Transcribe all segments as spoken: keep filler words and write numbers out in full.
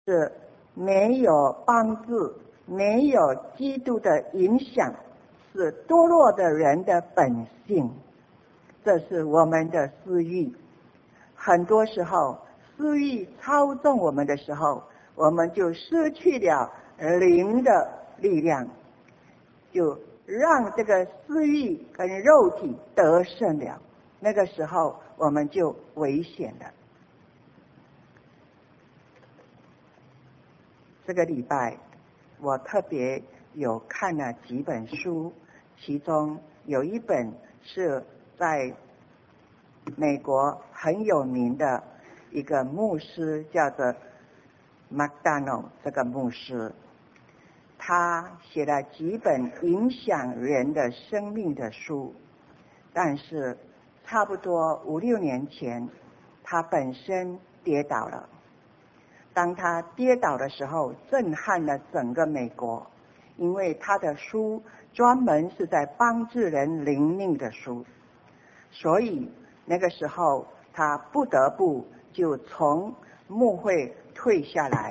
是没有帮助，没有基督的影响，是堕落的人的本性。这是我们的私欲。很多时候私欲操纵我们的时候，我们就失去了灵的力量，就让这个私欲跟肉体得胜了，那个时候我们就危险了。这个礼拜我特别有看了几本书，其中有一本是在美国很有名的一个牧师，叫做 McDonald。 这个牧师他写了几本影响人的生命的书，但是差不多五六年前他本身跌倒了。当他跌倒的时候，震撼了整个美国，因为他的书专门是在帮助人灵命的书，所以那个时候他不得不就从牧会退下来。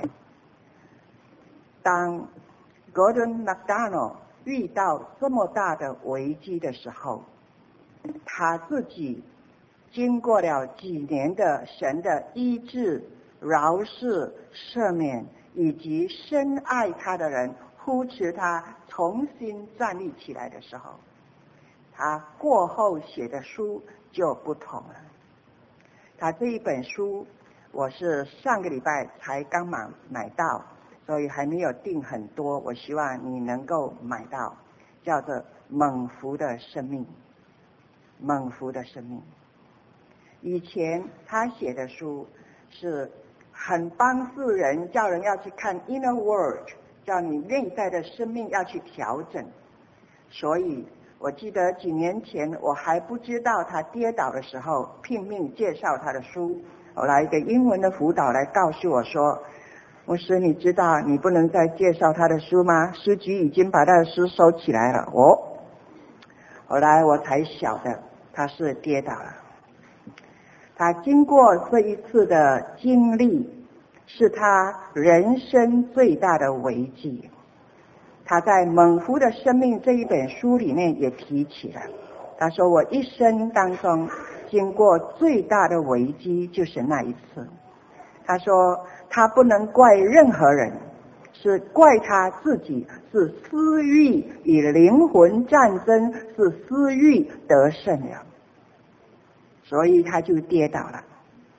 当 Gordon MacDonald 遇到这么大的危机的时候，他自己经过了几年的神的医治、饶恕、赦免，以及深爱他的人扶持他重新站立起来的时候，他过后写的书就不同了。他这一本书我是上个礼拜才刚买买到，所以还没有订很多，我希望你能够买到，叫做猛福的生命。猛福的生命。以前他写的书是很帮助人，叫人要去看 inner work， 叫你内在的生命要去调整。所以我记得几年前我还不知道他跌倒的时候，拼命介绍他的书。后来一个英文的辅导来告诉我说，牧师你知道你不能再介绍他的书吗？书局已经把他的书收起来了。哦，后来我才晓得他是跌倒了。他经过这一次的经历，是他人生最大的危机。他在《猛福的生命》这一本书里面也提起了，他说我一生当中经过最大的危机就是那一次。他说他不能怪任何人，是怪他自己，是私欲与灵魂战争，是私欲得胜了，所以他就跌倒了。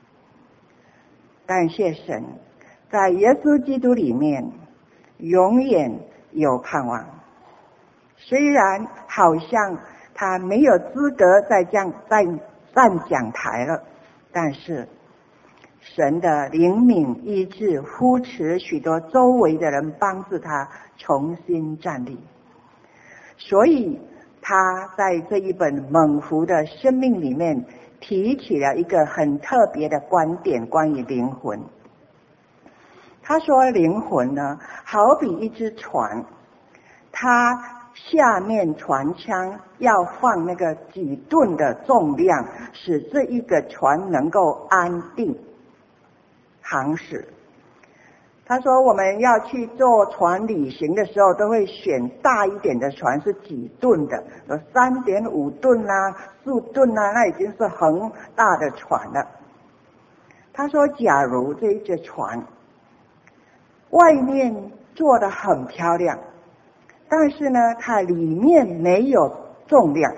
感谢神，在耶稣基督里面永远有盼望。虽然好像他没有资格再站再站讲台了，但是神的灵敏医治扶持许多周围的人，帮助他重新站立。所以他在这一本猛福的生命里面提起了一个很特别的观点，关于灵魂。他说灵魂呢，好比一只船，它下面船舱要放那个几吨的重量，使这一个船能够安定航驶。他说我们要去坐船旅行的时候，都会选大一点的船，是几吨的，有三点五吨啊，四吨啊，那已经是很大的船了。他说假如这一只船外面做得很漂亮，但是呢它里面没有重量，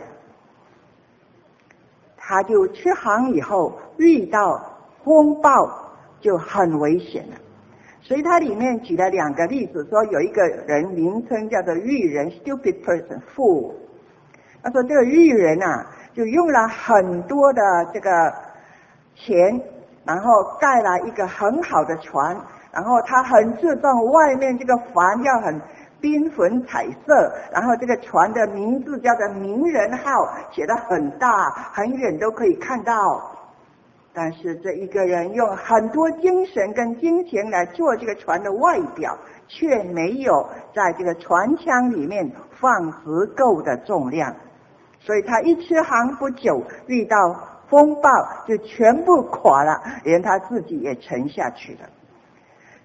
他就出航以后遇到风暴就很危险了。所以他里面举了两个例子，说有一个人名称叫做愚人 stupid person fool。 他说这个愚人啊，就用了很多的这个钱，然后盖了一个很好的船，然后他很注重外面这个帆要很缤纷彩色，然后这个船的名字叫做名人号，写得很大，很远都可以看到。但是这一个人用很多精神跟金钱来做这个船的外表，却没有在这个船舱里面放足够的重量，所以他一出航不久遇到风暴就全部垮了，连他自己也沉下去了。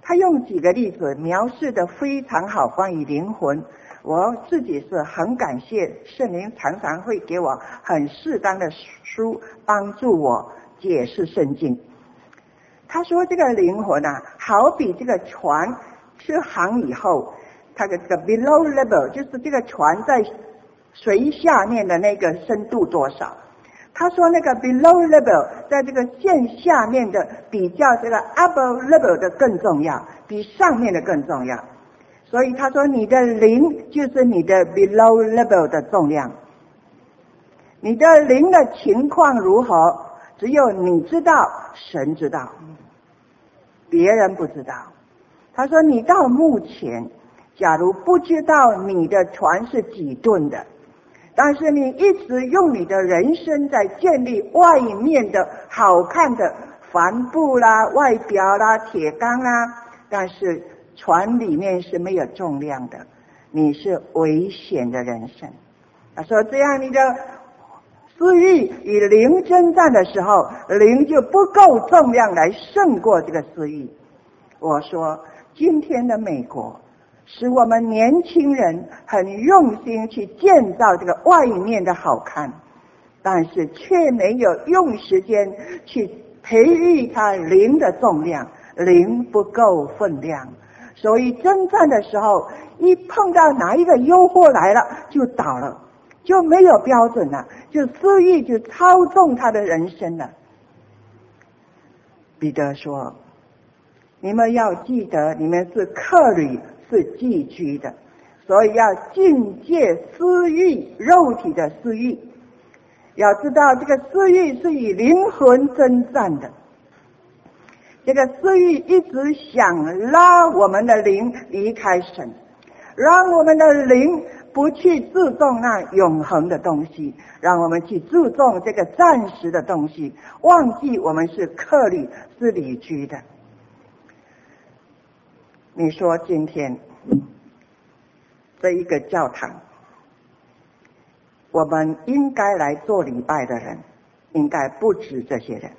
他用几个例子描述的非常好，关于灵魂。我自己是很感谢圣灵常常会给我很适当的书帮助我解释圣经。他说这个灵魂啊，好比这个船出航以后，它的这个 below level 就是这个船在水下面的那个深度多少。他说那个 below level 在这个线下面的比较这个 above level 的更重要，比上面的更重要。所以他说你的灵就是你的 below level 的重量，你的灵的情况如何，只有你知道，神知道，别人不知道。他说你到目前假如不知道你的船是几吨的，但是你一直用你的人生在建立外面的好看的帆布啦、外表啦、铁钢啦，但是船里面是没有重量的，你是危险的人生。他说这样你的私欲与灵征战的时候，灵就不够重量来胜过这个私欲。我说今天的美国使我们年轻人很用心去建造这个外面的好看，但是却没有用时间去培育他灵的重量，灵不够分量。所以征战的时候，一碰到哪一个诱惑来了就倒了，就没有标准了，就私欲就操纵他的人生了。彼得说你们要记得你们是客旅，是寄居的，所以要禁戒私欲，肉体的私欲。要知道这个私欲是与灵魂征战的，这个私欲一直想拉我们的灵离开神，让我们的灵不去注重那永恒的东西，让我们去注重这个暂时的东西，忘记我们是客旅，是旅居的。你说今天这一个教堂，我们应该来做礼拜的人应该不止这些人，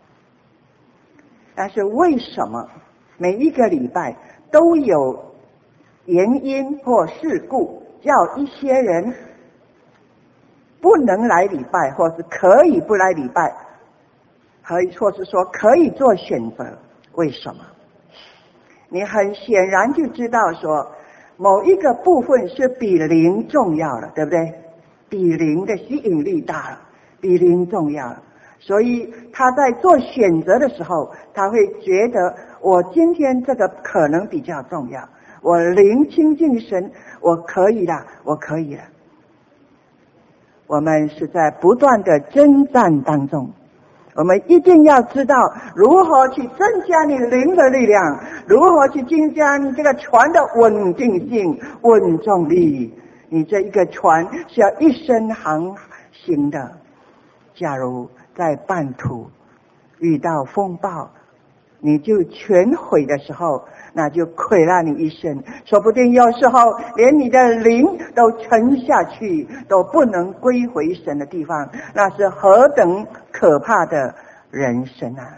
但是为什么每一个礼拜都有原因或事故叫一些人不能来礼拜，或是可以不来礼拜，或是说可以做选择？为什么？你很显然就知道说某一个部分是比灵重要了，对不对？比灵的吸引力大了，比灵重要了。所以他在做选择的时候，他会觉得我今天这个可能比较重要，我灵亲近神，我可以了，我可以了。我们是在不断的征战当中，我们一定要知道如何去增加你灵的力量，如何去增加你这个船的稳定性、稳重力。你这一个船是要一生航行的，假如在半途遇到风暴，你就全毁的时候，那就亏了你一生，说不定有时候连你的灵都沉下去，都不能归回神的地方，那是何等可怕的人生啊！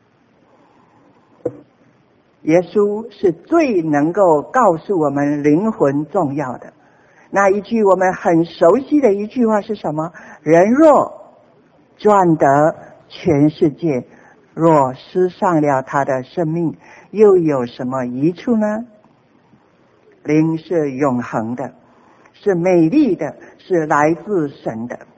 耶稣是最能够告诉我们灵魂重要的。那一句我们很熟悉的一句话是什么？人若赚得全世界，若失丧了他的生命，又有什么益处呢？灵是永恒的，是美丽的，是来自神的。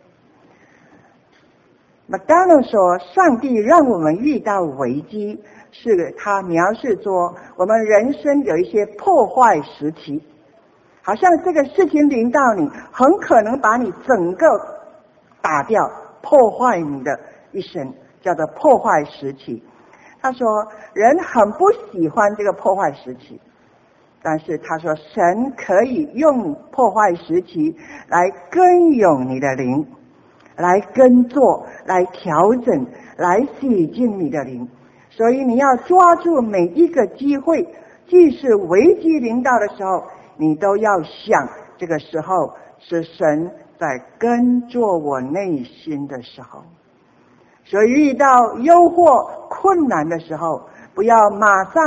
麦当劳说上帝让我们遇到危机，是他描述说我们人生有一些破坏时期，好像这个事情临到你，很可能把你整个打掉，破坏你的一生，叫做破坏时期。他说人很不喜欢这个破坏时期，但是他说神可以用破坏时期来耕耘你的灵，来耕作，来调整，来洗净你的灵。所以你要抓住每一个机会，即使危机临到的时候，你都要想这个时候是神在耕作我内心的时候。所以遇到诱惑困难的时候，不要马上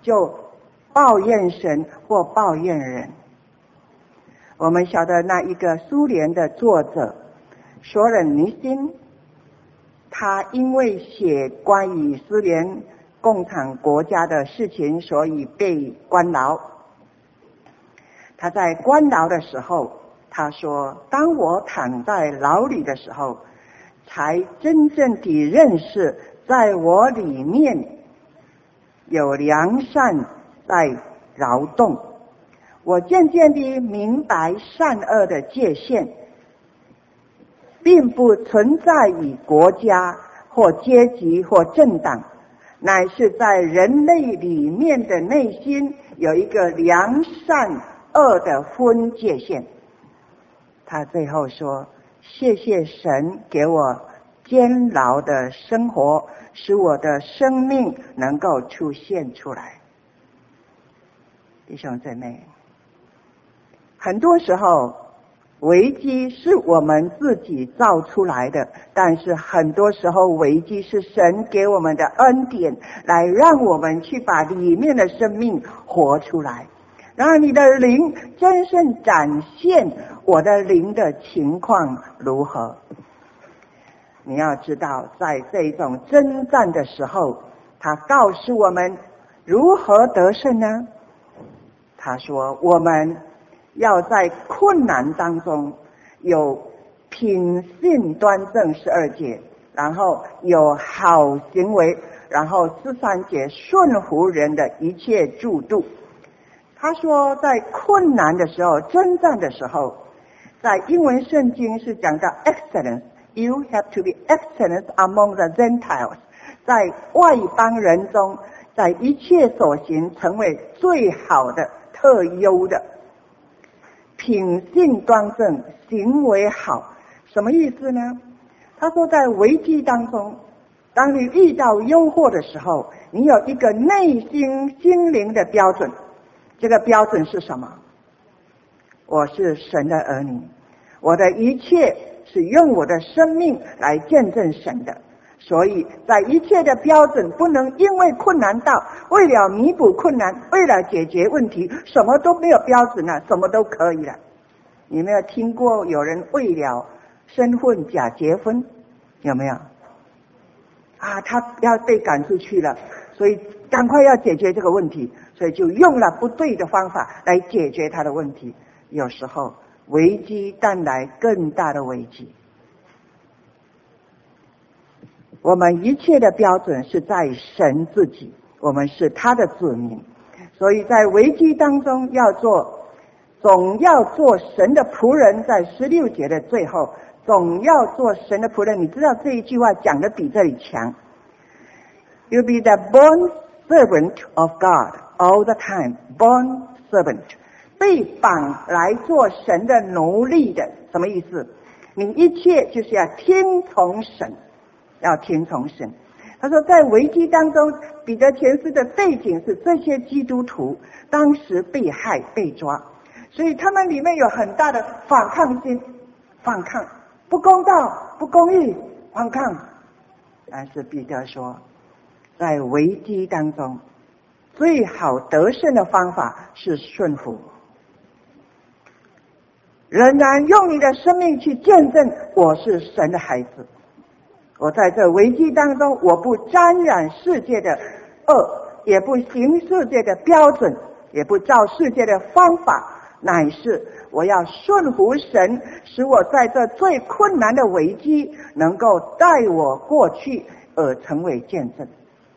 就抱怨神或抱怨人。我们晓得那一个苏联的作者索忍尼辛，他因为写关于苏联共产国家的事情，所以被关牢。他在关牢的时候，他说，当我躺在牢里的时候，才真正地认识在我里面有良善在劳动。我渐渐地明白善恶的界限并不存在于国家或阶级或政党，乃是在人类里面的内心有一个良善恶的分界线。他最后说，谢谢神给我监牢的生活，使我的生命能够出现出来。弟兄姊妹，很多时候危机是我们自己造出来的，但是很多时候危机是神给我们的恩典，来让我们去把里面的生命活出来，让你的灵真正展现我的灵的情况如何。你要知道，在这种征战的时候，他告诉我们如何得胜呢？他说，我们要在困难当中有品性端正十二节，然后有好行为，然后十三节顺服人的一切助度。他说，在困难的时候，征战的时候，在英文圣经是讲到 excellence， you have to be excellent among the Gentiles， 在外邦人中，在一切所行成为最好的特优的，品性端正，行为好。什么意思呢？他说，在危机当中，当你遇到诱惑的时候，你有一个内心心灵的标准。这个标准是什么？我是神的儿女，我的一切是用我的生命来见证神的。所以在一切的标准不能因为困难到，为了弥补困难，为了解决问题，什么都没有标准了，什么都可以了。你没有听过有人为了身份假结婚？有没有？啊，他要被赶出去了，所以赶快要解决这个问题，所以就用了不对的方法来解决他的问题。有时候危机带来更大的危机。我们一切的标准是在神自己，我们是他的子民，所以在危机当中要做，总要做神的仆人。在十六节的最后，总要做神的仆人。你知道这一句话讲的比这里强。You be the born servant of God all the time. Born servant， 被绑来做神的奴隶的。什么意思？你一切就是要听从神，要听从神。他说，在危机当中，彼得前书的背景是这些基督徒当时被害被抓，所以他们里面有很大的反抗心，反抗不公道不公义，反抗。但是彼得说，在危机当中最好得胜的方法是顺服，仍然用你的生命去见证我是神的孩子。我在这危机当中，我不沾染世界的恶，也不行世界的标准，也不照世界的方法，乃是我要顺服神，使我在这最困难的危机能够带我过去而成为见证。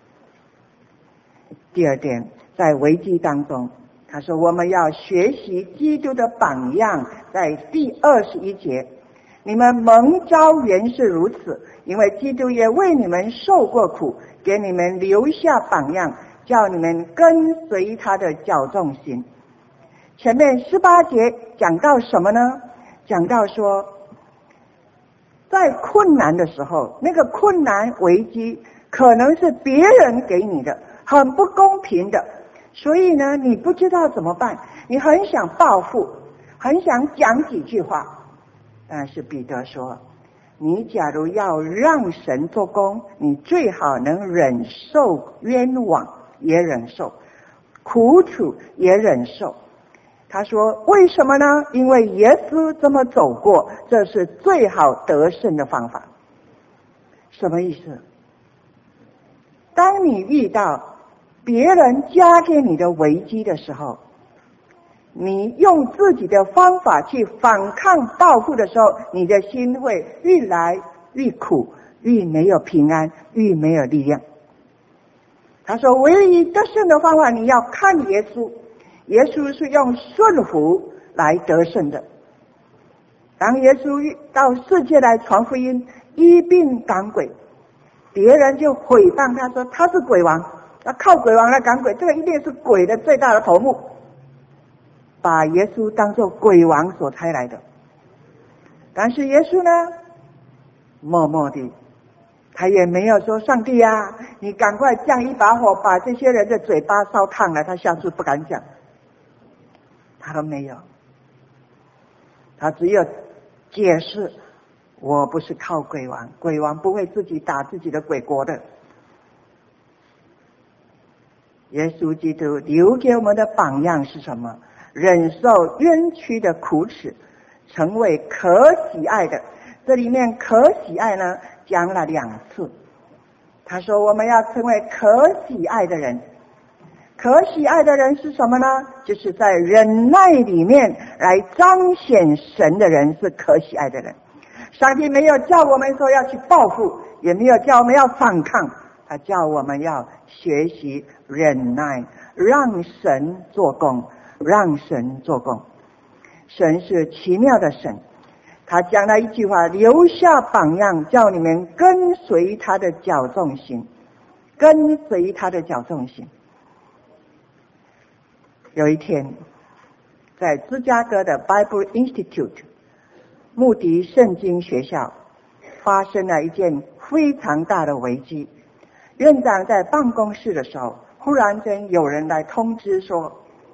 第二点，在危机当中，他说我们要学习基督的榜样。在第二十一节，你们蒙召原是如此，因为基督也为你们受过苦，给你们留下榜样，叫你们跟随他的脚重行。前面十八节讲到什么呢？讲到说，在困难的时候，那个困难危机可能是别人给你的，很不公平的，所以呢，你不知道怎么办，你很想报复，很想讲几句话。但是彼得说，你假如要让神做工，你最好能忍受冤枉，也忍受。 苦楚也忍受。他说为什么呢？因为耶稣这么走过，这是最好得胜的方法。什么意思？当你遇到别人加给你的危机的时候，你用自己的方法去反抗报复的时候，你的心会越来越苦，越没有平安，越没有力量。他说唯一得胜的方法，你要看耶稣，耶稣是用顺服来得胜的。当耶稣到世界来传福音，医病赶鬼，别人就毁谤他说他是鬼王，他靠鬼王来赶鬼，这个一定是鬼的最大的头目，把耶稣当作鬼王所差来的。但是耶稣呢，默默地，他也没有说上帝啊，你赶快降一把火把这些人的嘴巴烧烫了，他下次不敢讲，他都没有。他只有解释，我不是靠鬼王，鬼王不会自己打自己的鬼国的。耶稣基督留给我们的榜样是什么？忍受冤屈的苦耻，成为可喜爱的。这里面可喜爱呢讲了两次，他说我们要成为可喜爱的人。可喜爱的人是什么呢？就是在忍耐里面来彰显神的人是可喜爱的人。上帝没有叫我们说要去报复，也没有叫我们要反抗，他叫我们要学习忍耐，让神做工，让神做工。神是奇妙的神，他讲了一句话，留下榜样，叫你们跟随他的矫正行，跟随他的矫正行。有一天在芝加哥的 Bible Institute 穆迪圣经学校发生了一件非常大的危机。院长在办公室的时候，忽然间有人来通知说，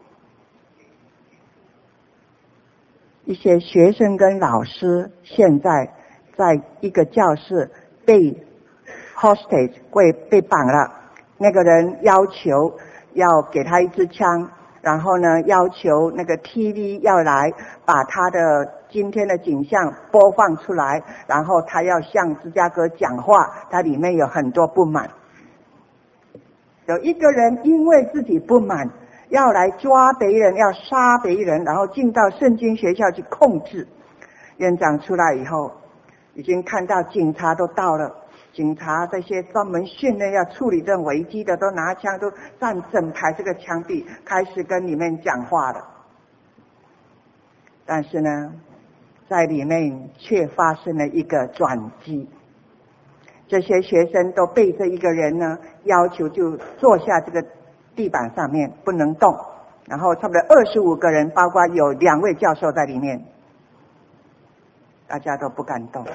一些学生跟老师现在在一个教室被 hostage 被被绑了。那个人要求要给他一支枪，然后呢要求那个 T V 要来把他的今天的景象播放出来，然后他要向芝加哥讲话，他里面有很多不满。有一个人因为自己不满，要来抓别人，要杀别人，然后进到圣经学校去控制。院长出来以后，已经看到警察都到了，警察这些专门训练要处理这种危机的都拿枪，都站整排这个枪壁，开始跟里面讲话了。但是呢，在里面却发生了一个转机。这些学生都被这一个人呢要求就坐下这个地板上面不能动，然后差不多二十五个人，包括有两位教授在里面，大家都不敢动。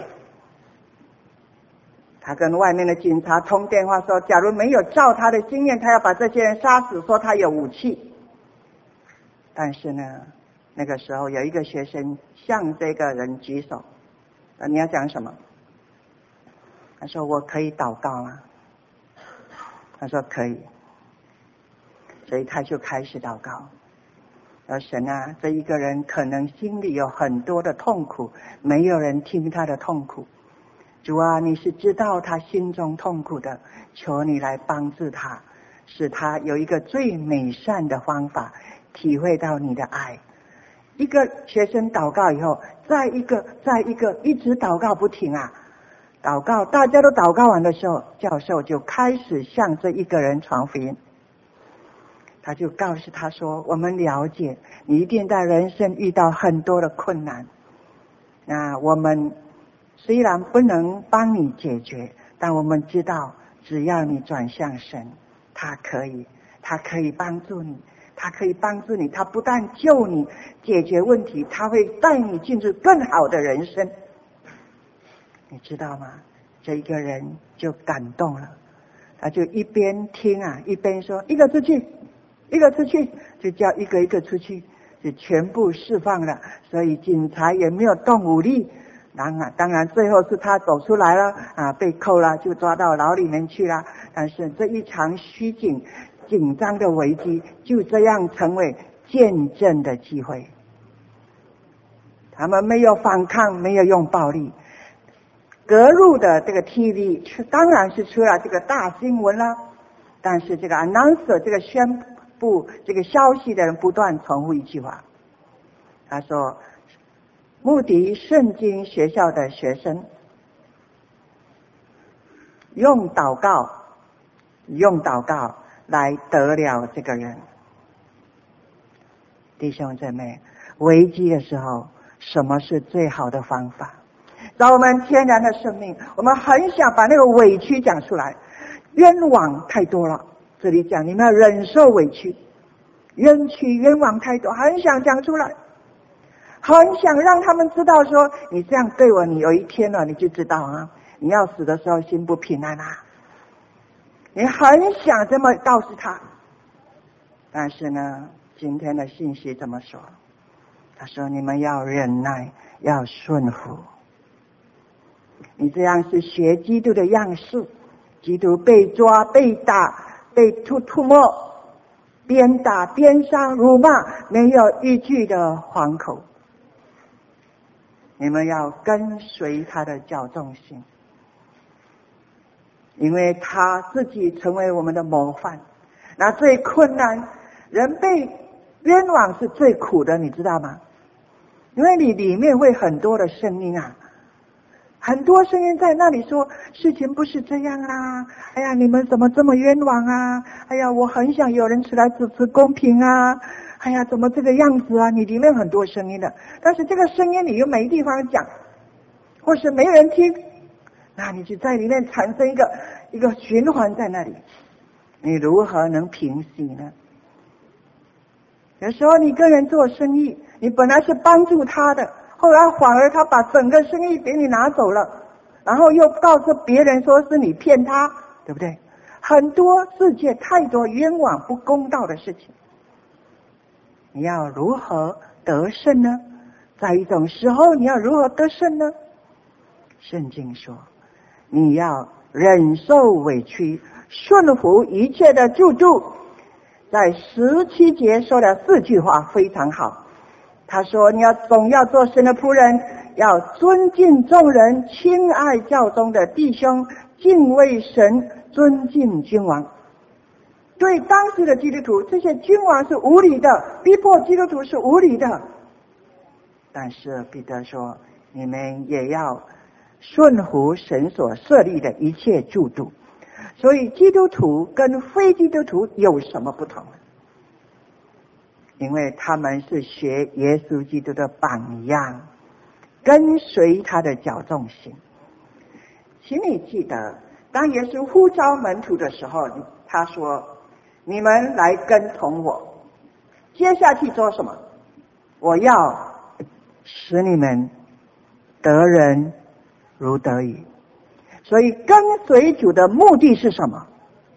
他跟外面的警察通电话说，假如没有照他的经验，他要把这些人杀死，说他有武器。但是呢，那个时候有一个学生向这个人举手，你要讲什么？他说我可以祷告吗？他说可以。所以他就开始祷告，而神啊，这一个人可能心里有很多的痛苦，没有人听他的痛苦。主啊，你是知道他心中痛苦的，求你来帮助他，使他有一个最美善的方法体会到你的爱。一个学生祷告以后，再一个再一个，一直祷告不停啊。祷告，大家都祷告完的时候，教授就开始向这一个人传福音。他就告诉他说，我们了解你一定在人生遇到很多的困难，那我们虽然不能帮你解决，但我们知道只要你转向神，他可以他可以帮助你，他可以帮助你，他不但救你解决问题，他会带你进入更好的人生。你知道吗？这一个人就感动了，他就一边听啊一边说，一个出去一个出去，就叫一个一个出去，就全部释放了。所以警察也没有动武力，当然当然最后是他走出来了啊，被扣了，就抓到牢里面去了。但是这一场虚警紧张的危机就这样成为见证的机会。他们没有反抗，没有用暴力。隔入的这个 T V 当然是出了这个大新闻了，但是这个 announcer 这个宣布这个消息的人不断重复一句话，他说穆迪圣经学校的学生用祷告用祷告来得了这个人。弟兄姊妹，危机的时候什么是最好的方法？在我们天然的生命，我们很想把那个委屈讲出来，冤枉太多了，这里讲你们要忍受委屈，冤屈冤枉太多，很想讲出来，很想让他们知道说，你这样对我，你有一天了你就知道啊，你要死的时候心不平安啊。你很想这么告诉他，但是呢，今天的信息怎么说？他说你们要忍耐，要顺服。你这样是学基督的样式，基督被抓被打被吐吐沫，边打边伤辱骂，没有一句的惶口。你们要跟随他的骄纵心，因为他自己成为我们的模范。那最困难，人被冤枉是最苦的，你知道吗？因为你里面会很多的声音啊，很多声音在那里说事情不是这样啊，哎呀你们怎么这么冤枉啊，哎呀我很想有人出来支持公平啊，哎呀怎么这个样子啊，你里面很多声音的，但是这个声音你又没地方讲，或是没人听，那你就在里面产生一个一个循环在那里，你如何能平息呢？有时候你跟人做生意，你本来是帮助他的，后来反而他把整个生意给你拿走了，然后又告诉别人说是你骗他，对不对？很多世界太多冤枉不公道的事情，你要如何得胜呢？在一种时候你要如何得胜呢？圣经说你要忍受委屈，顺服一切的救助。在十七节说了四句话非常好，他说你要总要做神的仆人，要尊敬众人，亲爱教中的弟兄，敬畏神，尊敬君王。对当时的基督徒，这些君王是无理的，逼迫基督徒是无理的，但是彼得说你们也要顺服神所设立的一切制度。所以基督徒跟非基督徒有什么不同？因为他们是学耶稣基督的榜样，跟随他的骄纵心。请你记得，当耶稣呼召门徒的时候，他说你们来跟从我，接下去做什么？我要使你们得人如得鱼。所以跟随主的目的是什么？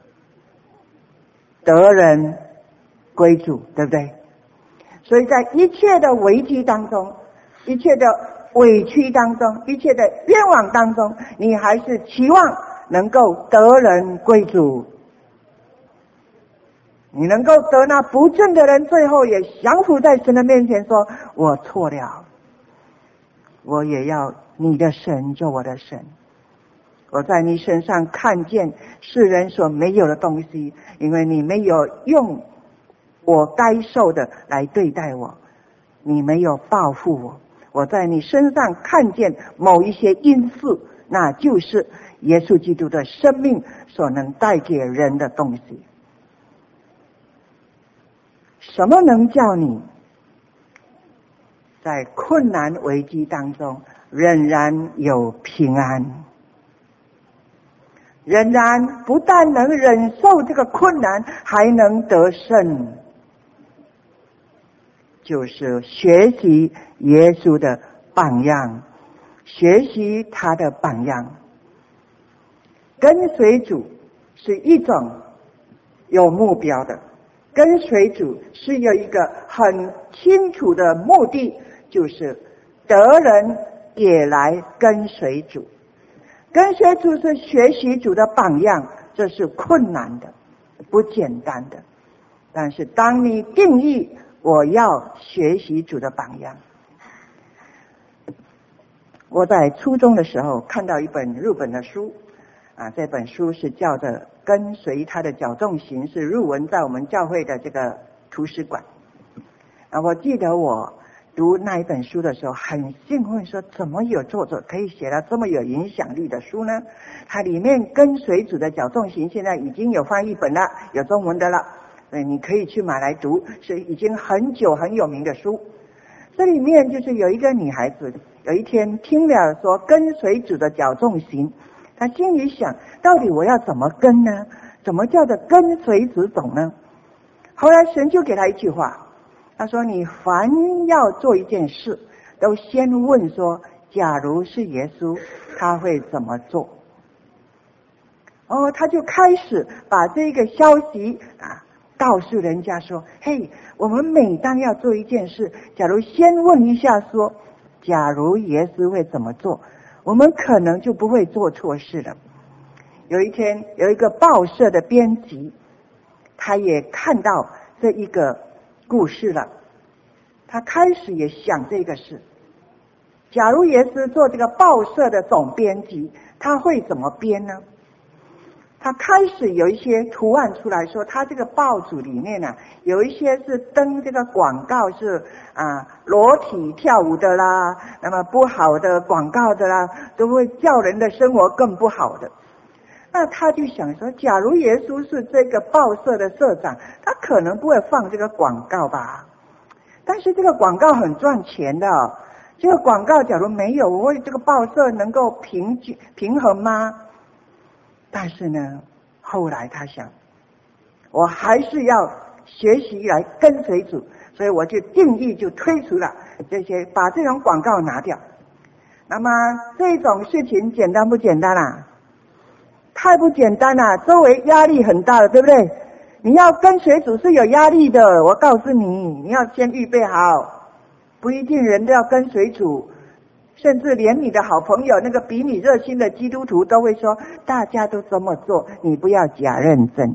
得人归主，对不对？所以在一切的危机当中，一切的委屈当中，一切的冤枉当中，你还是期望能够得人归主。你能够得那不正的人，最后也降服在神的面前说，我错了，我也要你的神做我的神，我在你身上看见世人所没有的东西，因为你没有用我该受的来对待我，你没有报复我，我在你身上看见某一些因素，那就是耶稣基督的生命所能带给人的东西。什么能叫你在困难危机当中仍然有平安？仍然不但能忍受这个困难，还能得胜，就是学习耶稣的榜样，学习他的榜样。跟随主是一种有目标的，跟随主是有一个很清楚的目的，就是得人也来跟随主。跟随主是学习主的榜样，这是困难的， 不简单的。但是当你定义我要学习主的榜样，我在初中的时候看到一本日本的书啊，这本书是叫做《跟随他的矫正行》，是入文在我们教会的这个图书馆啊。我记得我读那一本书的时候很兴奋，说怎么有作者可以写到这么有影响力的书呢？它里面《跟随主的矫正行》现在已经有翻译本了，有中文的了，所以你可以去买来读，是已经很久很有名的书。这里面就是有一个女孩子，有一天听了说跟随主的矫正行，她心里想，到底我要怎么跟呢？怎么叫做跟随主走呢？后来神就给她一句话，他说你凡要做一件事都先问说，假如是耶稣他会怎么做。哦，他就开始把这个消息啊告诉人家说，嘿，我们每当要做一件事，假如先问一下说，假如耶稣会怎么做，我们可能就不会做错事了。有一天有一个报社的编辑，他也看到这一个故事了，他开始也想这个事，假如耶稣做这个报社的总编辑，他会怎么编呢？他开始有一些图案出来说，他这个报纸里面啊，有一些是登这个广告是啊裸体跳舞的啦，那么不好的广告的啦，都会叫人的生活更不好的。那他就想说，假如耶稣是这个报社的社长，他可能不会放这个广告吧？但是这个广告很赚钱的，这个广告假如没有，我这个报社能够平均平衡吗？但是呢，后来他想，我还是要学习来跟随主，所以我就定义就推出了这些，把这种广告拿掉。那么这种事情简单不简单啊？太不简单了，周围压力很大的，对不对？你要跟随主是有压力的，我告诉你，你要先预备好，不一定人都要跟随主，甚至连你的好朋友那个比你热心的基督徒都会说，大家都这么做，你不要假认真。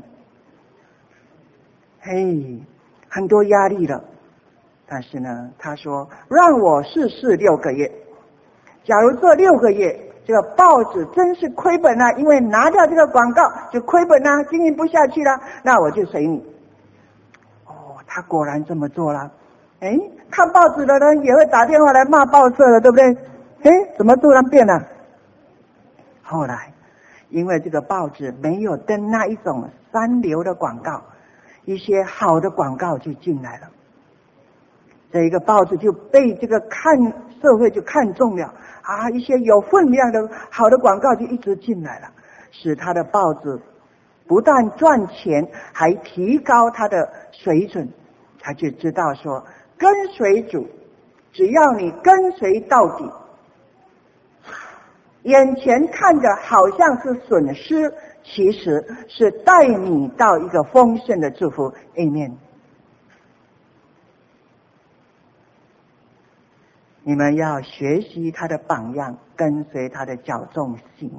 嘿，很多压力了。但是呢，他说让我试试六个月，假如做六个月，这个报纸真是亏本了，因为拿掉这个广告就亏本了，经营不下去了，那我就随你。哦，他果然这么做了。哎，看报纸的人也会打电话来骂报社了，对不对？哎，怎么突然变了？后来因为这个报纸没有登那一种三流的广告，一些好的广告就进来了，这一个报纸就被这个看社会就看中了啊，一些有分量的好的广告就一直进来了，使他的报纸不但赚钱，还提高他的水准。他就知道说，跟随主，只要你跟随到底，眼前看着好像是损失，其实是带你到一个丰盛的祝福。Amen。你们要学习他的榜样，跟随他的矫正行，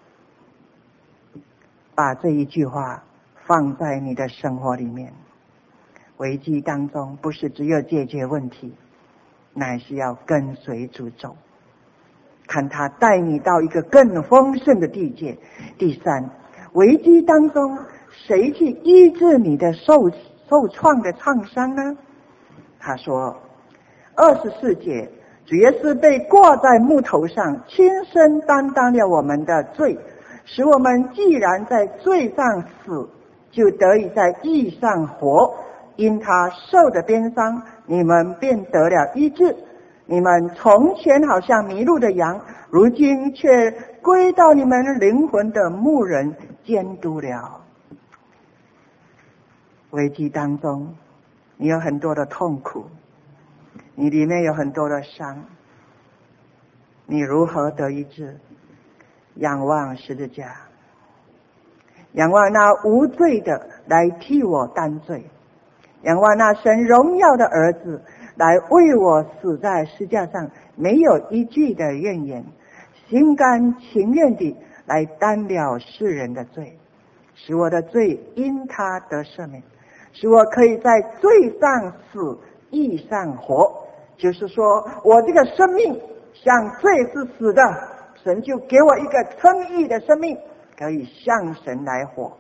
把这一句话放在你的生活里面。危机当中不是只有解决问题，乃是要跟随主走，看他带你到一个更丰盛的地界。第三，危机当中谁去医治你的受受创的创伤呢？他说二十四节，主耶稣被挂在木头上，亲身担当了我们的罪，使我们既然在罪上死，就得以在义上活。因他受的鞭伤，你们便得了医治。你们从前好像迷路的羊，如今却归到你们灵魂的牧人监督了。危机当中你有很多的痛苦，你里面有很多的伤，你如何得医治？仰望十字架，仰望那无罪的来替我担罪，仰望那神荣耀的儿子来为我死在十字架上，没有一句的怨言，心甘情愿地来担了世人的罪， 使我的罪因他得赦免，使我可以在罪上死，义上活。就是说我这个生命像罪是死的，神就给我一个称义的生命，可以向神来活。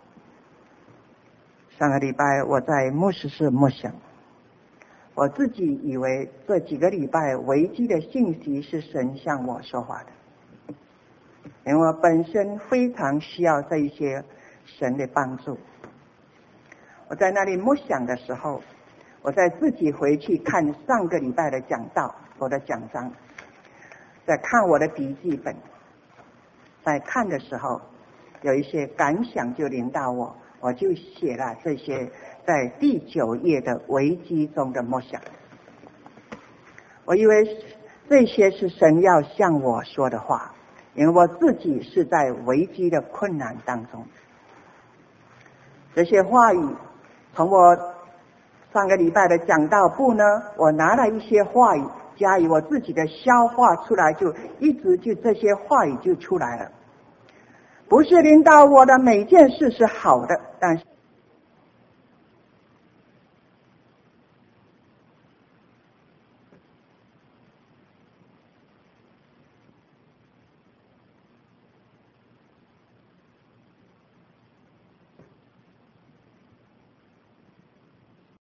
上个礼拜我在牧师室默想，我自己以为这几个礼拜危机的信息是神向我说话的，因为我本身非常需要这一些神的帮助。我在那里默想的时候，我再自己回去看上个礼拜的讲道，我的讲章，在看我的笔记本，在看的时候有一些感想就临到我，我就写了这些在第九页的危机中的默想。我以为这些是神要向我说的话，因为我自己是在危机的困难当中。这些话语从我上个礼拜的讲道部呢，我拿了一些话语加以我自己的消化出来，就一直就这些话语就出来了。不是临到我的每件事是好的，但是